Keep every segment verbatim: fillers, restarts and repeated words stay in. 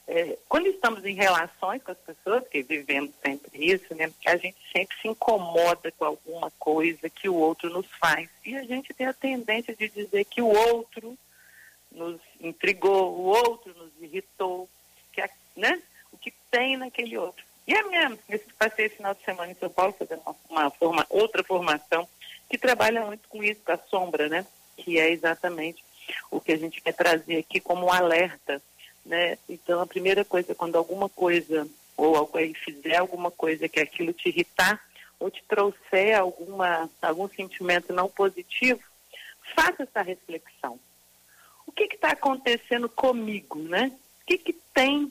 É, quando estamos em relações com as pessoas, que vivemos sempre isso, né, a gente sempre se incomoda com alguma coisa que o outro nos faz. E a gente tem a tendência de dizer que o outro nos intrigou, o outro nos irritou, que a, né, o que tem naquele outro. E é mesmo, eu passei esse final de semana em São Paulo fazendo uma, uma forma, outra formação que trabalha muito com isso, com a sombra, né, que é exatamente o que a gente quer trazer aqui como um alerta, né? Então a primeira coisa, quando alguma coisa ou alguém fizer alguma coisa que aquilo te irritar ou te trouxer alguma, algum sentimento não positivo, faça essa reflexão. O que está acontecendo comigo, né? O que, que tem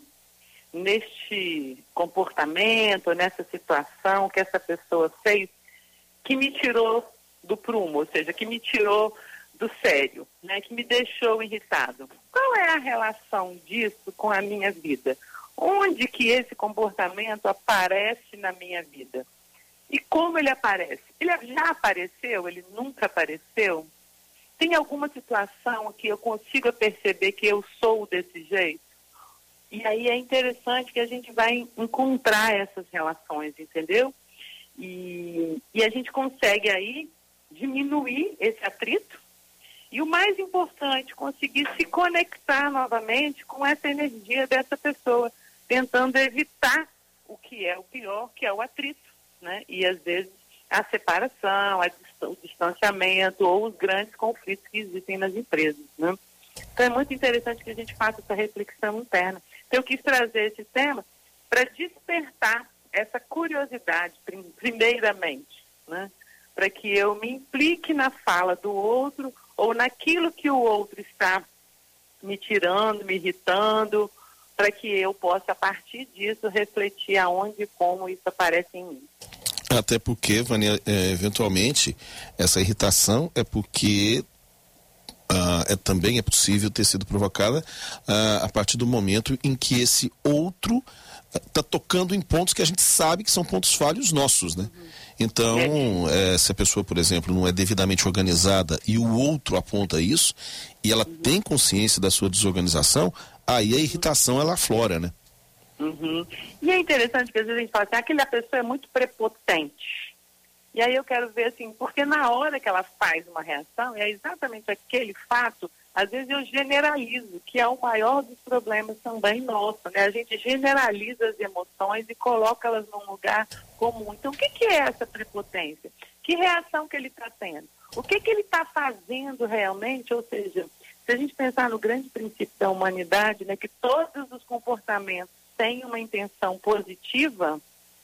neste comportamento, nessa situação que essa pessoa fez que me tirou do prumo, ou seja, que me tirou do sério, né, que me deixou irritado. Qual é a relação disso com a minha vida? Onde que esse comportamento aparece na minha vida? E como ele aparece? Ele já apareceu? Ele nunca apareceu? Tem alguma situação que eu consiga perceber que eu sou desse jeito? E aí é interessante que a gente vai encontrar essas relações, entendeu? E, e a gente consegue aí diminuir esse atrito. E o mais importante, conseguir se conectar novamente com essa energia dessa pessoa, tentando evitar o que é o pior, que é o atrito, né? E às vezes a separação, a dist- o distanciamento ou os grandes conflitos que existem nas empresas, né? Então é muito interessante que a gente faça essa reflexão interna. Então eu quis trazer esse tema para despertar essa curiosidade, prim- primeiramente, né? Para que eu me implique na fala do outro ou naquilo que o outro está me tirando, me irritando, para que eu possa, a partir disso, refletir aonde e como isso aparece em mim. Até porque, Vânia, é, eventualmente, essa irritação é porque ah, é, também é possível ter sido provocada ah, a partir do momento em que esse outro está tocando em pontos que a gente sabe que são pontos falhos nossos, né? Uhum. Então, é. É, se a pessoa, por exemplo, não é devidamente organizada e o outro aponta isso, e ela uhum. tem consciência da sua desorganização, aí a irritação, ela aflora, né? Uhum. E é interessante que às vezes a gente fala assim, aquela pessoa é muito prepotente. E aí eu quero ver assim, porque na hora que ela faz uma reação, é exatamente aquele fato, às vezes eu generalizo, que é o maior dos problemas também nosso, né? A gente generaliza as emoções e coloca elas num lugar comum. Então, o que, que é essa prepotência? Que reação que ele está tendo? O que, que ele está fazendo realmente? Ou seja, se a gente pensar no grande princípio da humanidade, né, que todos os comportamentos têm uma intenção positiva,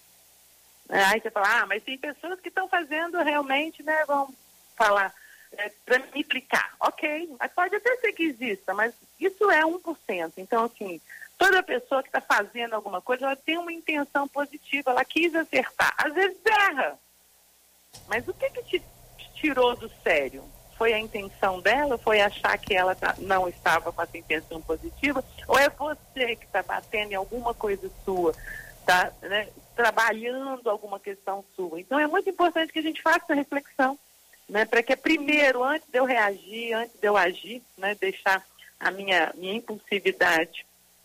né? Aí você fala, ah, mas tem pessoas que estão fazendo realmente, né, vamos falar... É, para me implicar, ok, mas pode até ser que exista, mas isso é um por cento. Então, assim, toda pessoa que está fazendo alguma coisa, ela tem uma intenção positiva, ela quis acertar, às vezes erra, mas o que que te tirou do sério? Foi a intenção dela? Foi achar que ela tá, não estava com essa intenção positiva? Ou é você que está batendo em alguma coisa sua, tá, né, trabalhando alguma questão sua? Então é muito importante que a gente faça essa reflexão, né, para que primeiro, antes de eu reagir, antes de eu agir, né, deixar a minha, minha impulsividade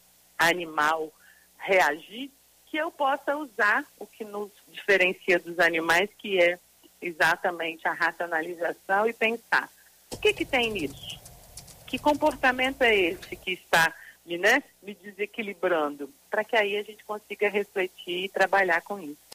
animal reagir, que eu possa usar o que nos diferencia dos animais, que é exatamente a racionalização e pensar, o que que tem nisso? Que comportamento é esse que está me, né, me desequilibrando? Para que aí a gente consiga refletir e trabalhar com isso.